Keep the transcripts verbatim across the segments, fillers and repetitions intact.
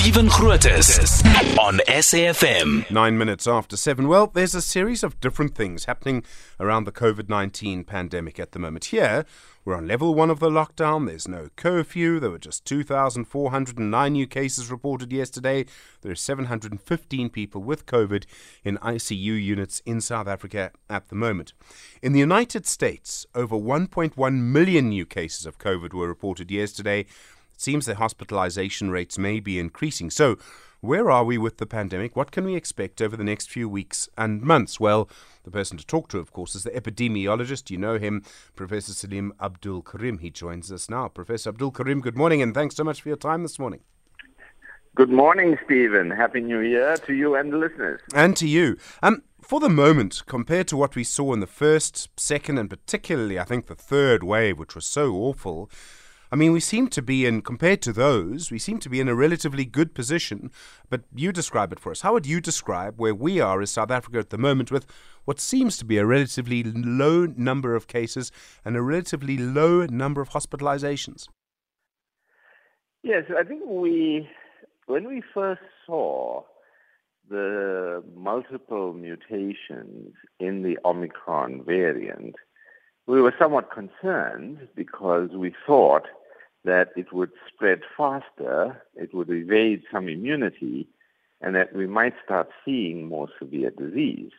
Stephen Grootes on S A F M. Nine minutes after seven. Well, there's a series of different things happening around the COVID nineteen pandemic at the moment. Here, we're on level one of the lockdown. There's no curfew. There were just two thousand four hundred nine new cases reported yesterday. There are seven hundred fifteen people with COVID in I C U units in South Africa at the moment. In the United States, over one point one million new cases of COVID were reported yesterday. It seems that hospitalization rates may be increasing. So, where are we with the pandemic? What can we expect over the next few weeks and months? Well, the person to talk to, of course, is the epidemiologist. You know him, Professor Salim Abdul Karim. He joins us now. Professor Abdul Karim, good morning, and thanks so much for your time this morning. Good morning, Stephen. Happy New Year to you and the listeners. And to you. Um, for the moment, compared to what we saw in the first, second, and particularly, I think, the third wave, which was so awful, I mean, we seem to be in, compared to those, we seem to be in a relatively good position. But you describe it for us. How would you describe where we are as South Africa at the moment with what seems to be a relatively low number of cases and a relatively low number of hospitalizations? Yes, I think we, when we first saw the multiple mutations in the Omicron variant, we were somewhat concerned because we thought that it would spread faster, it would evade some immunity, and that we might start seeing more severe disease.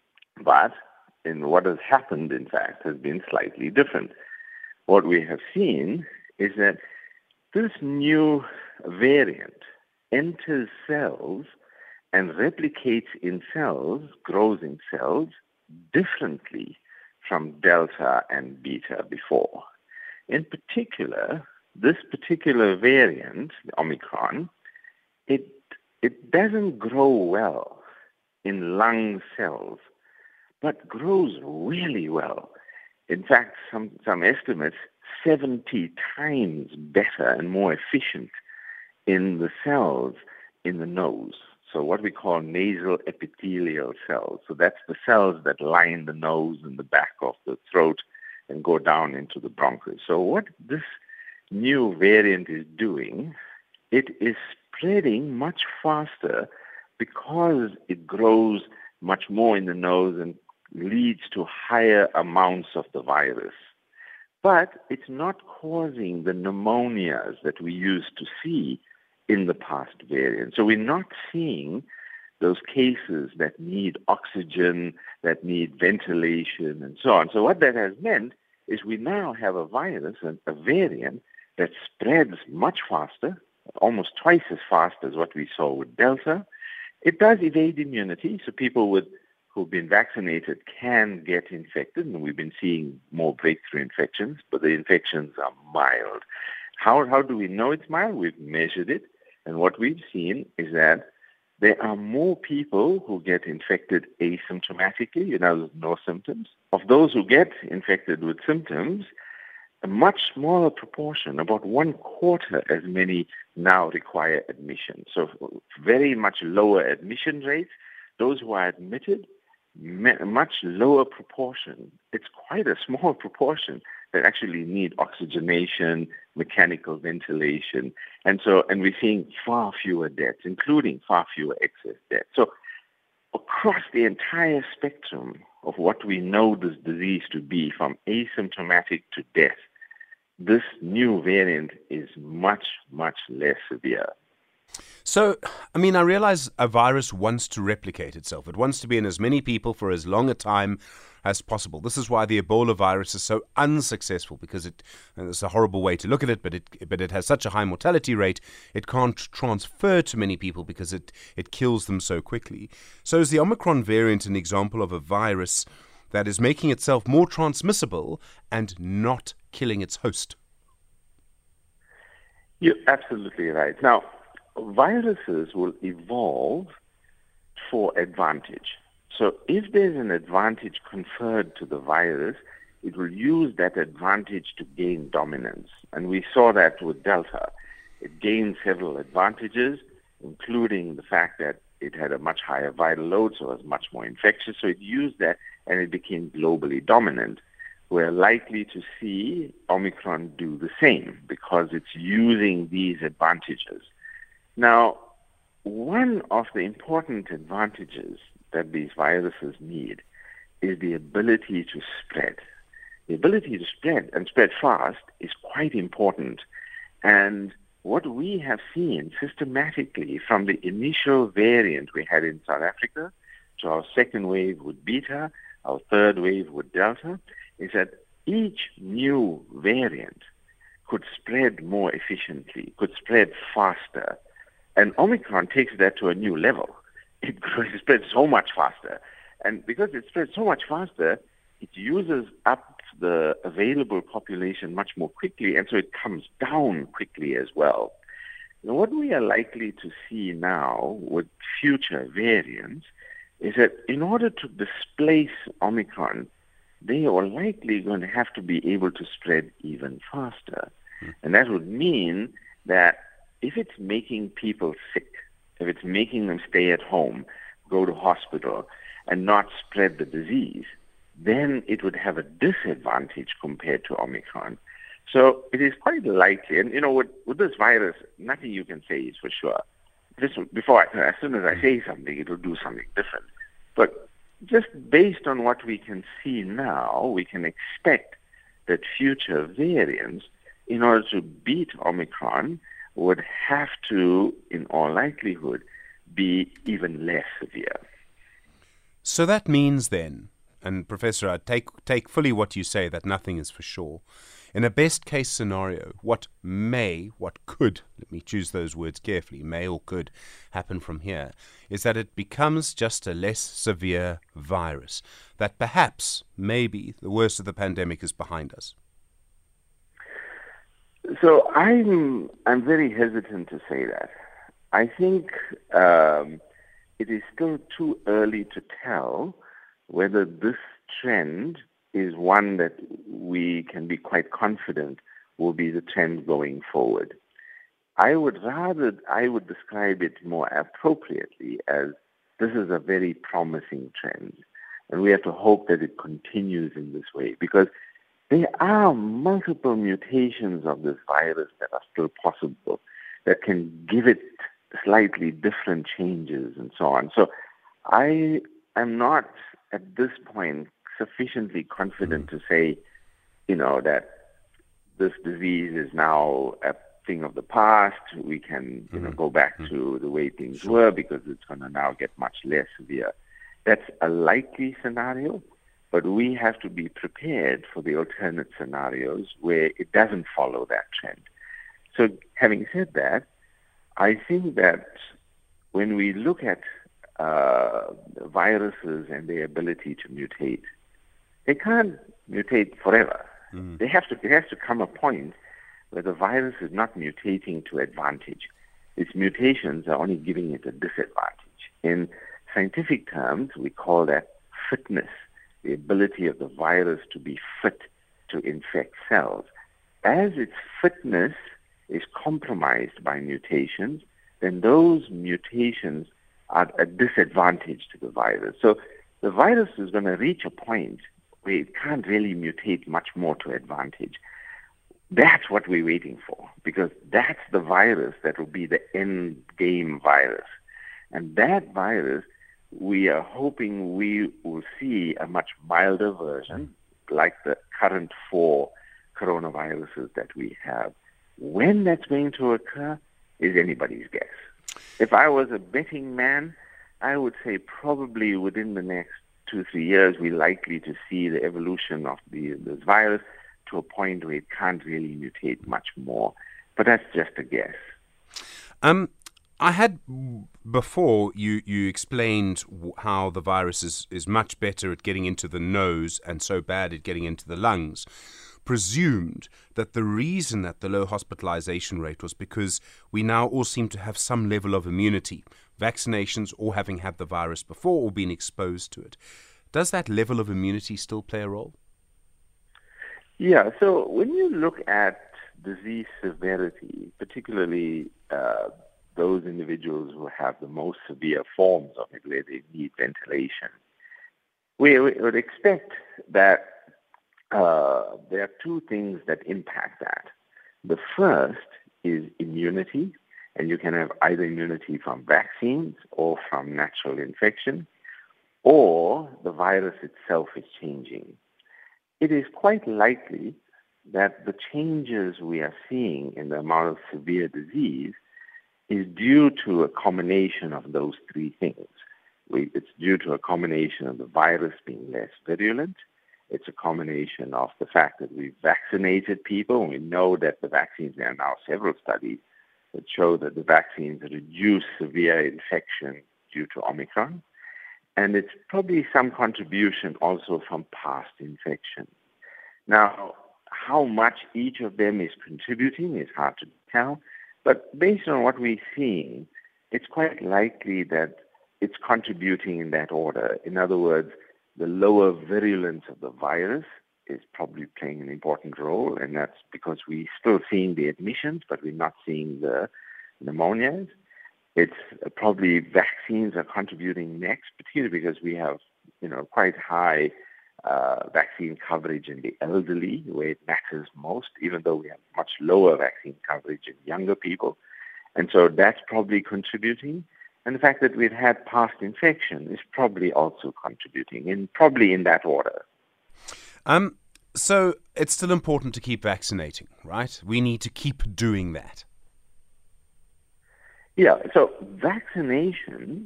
But in what has happened, in fact, has been slightly different. What we have seen is that this new variant enters cells and replicates in cells, grows in cells, differently from Delta and Beta before. In particular, this particular variant, Omicron, it it doesn't grow well in lung cells, but grows really well. In fact, some, some estimates, seventy times better and more efficient in the cells in the nose. So what we call nasal epithelial cells. So that's the cells that line the nose and the back of the throat and go down into the bronchus. So what this new variant is doing, it is spreading much faster because it grows much more in the nose and leads to higher amounts of the virus. But it's not causing the pneumonias that we used to see in the past variant. So we're not seeing those cases that need oxygen, that need ventilation, and so on. So what that has meant is we now have a virus, a variant, that spreads much faster, almost twice as fast as what we saw with Delta. It does evade immunity, so people with who've been vaccinated can get infected, and we've been seeing more breakthrough infections, but the infections are mild. How, how do we know it's mild? We've measured it. And what we've seen is that there are more people who get infected asymptomatically, you know, no symptoms. Of those who get infected with symptoms, a much smaller proportion, about one quarter as many now require admission. So very much lower admission rates. Those who are admitted, much lower proportion. It's quite a small proportion that actually need oxygenation, mechanical ventilation. And so, and we're seeing far fewer deaths, including far fewer excess deaths. So across the entire spectrum of what we know this disease to be, from asymptomatic to death, this new variant is much, much less severe. So, I mean, I realize a virus wants to replicate itself. It wants to be in as many people for as long a time as possible. This is why the Ebola virus is so unsuccessful, because it, and it's a horrible way to look at it, but it but it has such a high mortality rate, it can't transfer to many people because it, it kills them so quickly. So is the Omicron variant an example of a virus that is making itself more transmissible and not killing its host? You're absolutely right. Now, viruses will evolve for advantage. So if there's an advantage conferred to the virus, it will use that advantage to gain dominance. And we saw that with Delta. It gained several advantages, including the fact that it had a much higher viral load, so it was much more infectious. So it used that, and it became globally dominant. We're likely to see Omicron do the same because it's using these advantages. Now, one of the important advantages that these viruses need is the ability to spread. The ability to spread and spread fast is quite important. And what we have seen systematically from the initial variant we had in South Africa to our second wave with Beta, our third wave with Delta, is that each new variant could spread more efficiently, could spread faster. And Omicron takes that to a new level. It spreads so much faster. And because it spreads so much faster, it uses up the available population much more quickly, and so it comes down quickly as well. Now, what we are likely to see now with future variants is that in order to displace Omicron, they are likely going to have to be able to spread even faster. Mm. And that would mean that if it's making people sick, if it's making them stay at home, go to hospital, and not spread the disease, then it would have a disadvantage compared to Omicron. So it is quite likely, and you know, with, with this virus, nothing you can say is for sure. Just before, I, as soon as I say something, it will do something different. But just based on what we can see now, we can expect that future variants, in order to beat Omicron, would have to, in all likelihood, be even less severe. So that means then, and Professor, I take take fully what you say, that nothing is for sure. In a best case scenario, what may, what could, let me choose those words carefully, may or could happen from here, is that it becomes just a less severe virus, that perhaps, maybe, the worst of the pandemic is behind us. So I'm I'm very hesitant to say that. I think um, it is still too early to tell whether this trend is one that we can be quite confident will be the trend going forward. I would rather, I would describe it more appropriately as this is a very promising trend. And we have to hope that it continues in this way, because there are multiple mutations of this virus that are still possible, that can give it slightly different changes and so on. So I am not at this point sufficiently confident mm. to say, you know, that this disease is now a thing of the past. We can, you mm. know, go back mm. to the way things sure. were, because it's going to now get much less severe. That's a likely scenario, but we have to be prepared for the alternate scenarios where it doesn't follow that trend. So having said that, I think that when we look at uh, viruses and their ability to mutate, they can't mutate forever. Mm. They have to. There has to come a point where the virus is not mutating to advantage. Its mutations are only giving it a disadvantage. In scientific terms, we call that fitness, the ability of the virus to be fit to infect cells. As its fitness is compromised by mutations, then those mutations are a disadvantage to the virus. So the virus is going to reach a point where it can't really mutate much more to advantage. That's what we're waiting for, because that's the virus that will be the end game virus. And that virus, we are hoping we will see a much milder version, like the current four coronaviruses that we have. When that's going to occur is anybody's guess. If I was a betting man, I would say probably within the next two, three years, we're likely to see the evolution of the, this virus to a point where it can't really mutate much more. But that's just a guess. Um, I had before you, you explained how the virus is, is much better at getting into the nose and so bad at getting into the lungs. Presumed that the reason that the low hospitalization rate was because we now all seem to have some level of immunity, vaccinations or having had the virus before or been exposed to it. Does that level of immunity still play a role? Yeah, so when you look at disease severity, particularly uh, those individuals who have the most severe forms of it where they need ventilation, we, we would expect that Uh, there are two things that impact that. The first is immunity, And you can have either immunity from vaccines or from natural infection, or the virus itself is changing. It is quite likely that the changes we are seeing in the amount of severe disease is due to a combination of those three things. We, it's due to a combination of the virus being less virulent. It's a combination of the fact that we've vaccinated people. We know that the vaccines, there are now several studies that show that the vaccines reduce severe infection due to Omicron. And it's probably some contribution also from past infection. Now, how much each of them is contributing is hard to tell. But based on what we're seeing, it's quite likely that it's contributing in that order. In other words, the lower virulence of the virus is probably playing an important role, and that's because we're still seeing the admissions, but we're not seeing the pneumonias. It's uh, probably vaccines are contributing next, particularly because we have, you know, quite high uh, vaccine coverage in the elderly, where it matters most, even though we have much lower vaccine coverage in younger people. And so that's probably contributing. And the fact that we've had past infection is probably also contributing, and probably in that order. Um, so it's still important to keep vaccinating, right? We need to keep doing that. Yeah, so vaccinations,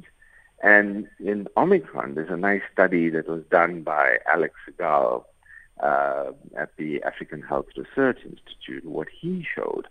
and in Omicron, there's a nice study that was done by Alex Segal uh, at the African Health Research Institute. What he showed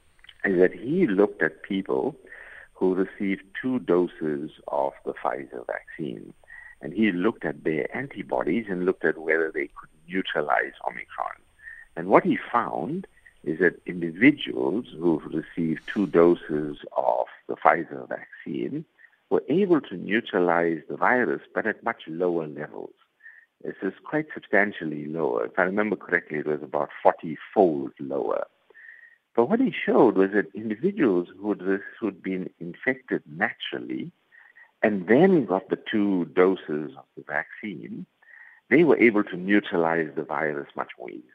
is that he looked at people who received two doses of the Pfizer vaccine. And he looked at their antibodies and looked at whether they could neutralize Omicron. And what he found is that individuals who received two doses of the Pfizer vaccine were able to neutralize the virus, but at much lower levels. This is quite substantially lower. If I remember correctly, it was about forty-fold lower. But what he showed was that individuals who had been infected naturally and then got the two doses of the vaccine, they were able to neutralize the virus much more easily.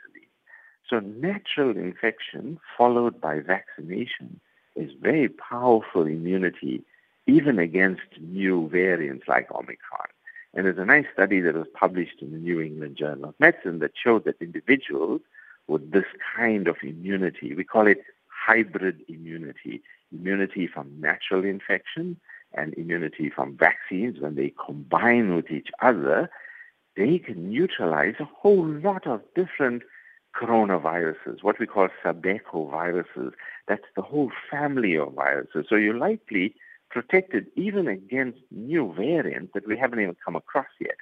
So natural infection followed by vaccination is very powerful immunity, even against new variants like Omicron. And there's a nice study that was published in the New England Journal of Medicine that showed that individuals with this kind of immunity, we call it hybrid immunity, immunity from natural infection and immunity from vaccines, when they combine with each other, they can neutralize a whole lot of different coronaviruses, what we call sabecoviruses. That's the whole family of viruses. So you're likely protected even against new variants that we haven't even come across yet.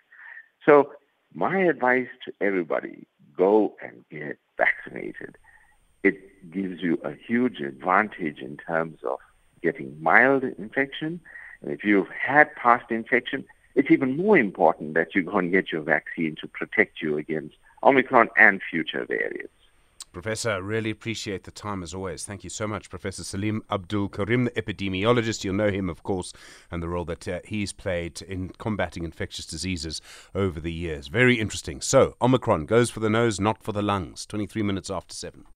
So my advice to everybody, go and get vaccinated. It gives you a huge advantage in terms of getting mild infection. And if you've had past infection, it's even more important that you go and get your vaccine to protect you against Omicron and future variants. Professor, really appreciate the time as always. Thank you so much, Professor Salim Abdul Karim, the epidemiologist. You'll know him, of course, and the role that uh, he's played in combating infectious diseases over the years. Very interesting. So, Omicron goes for the nose, not for the lungs. twenty-three minutes after seven.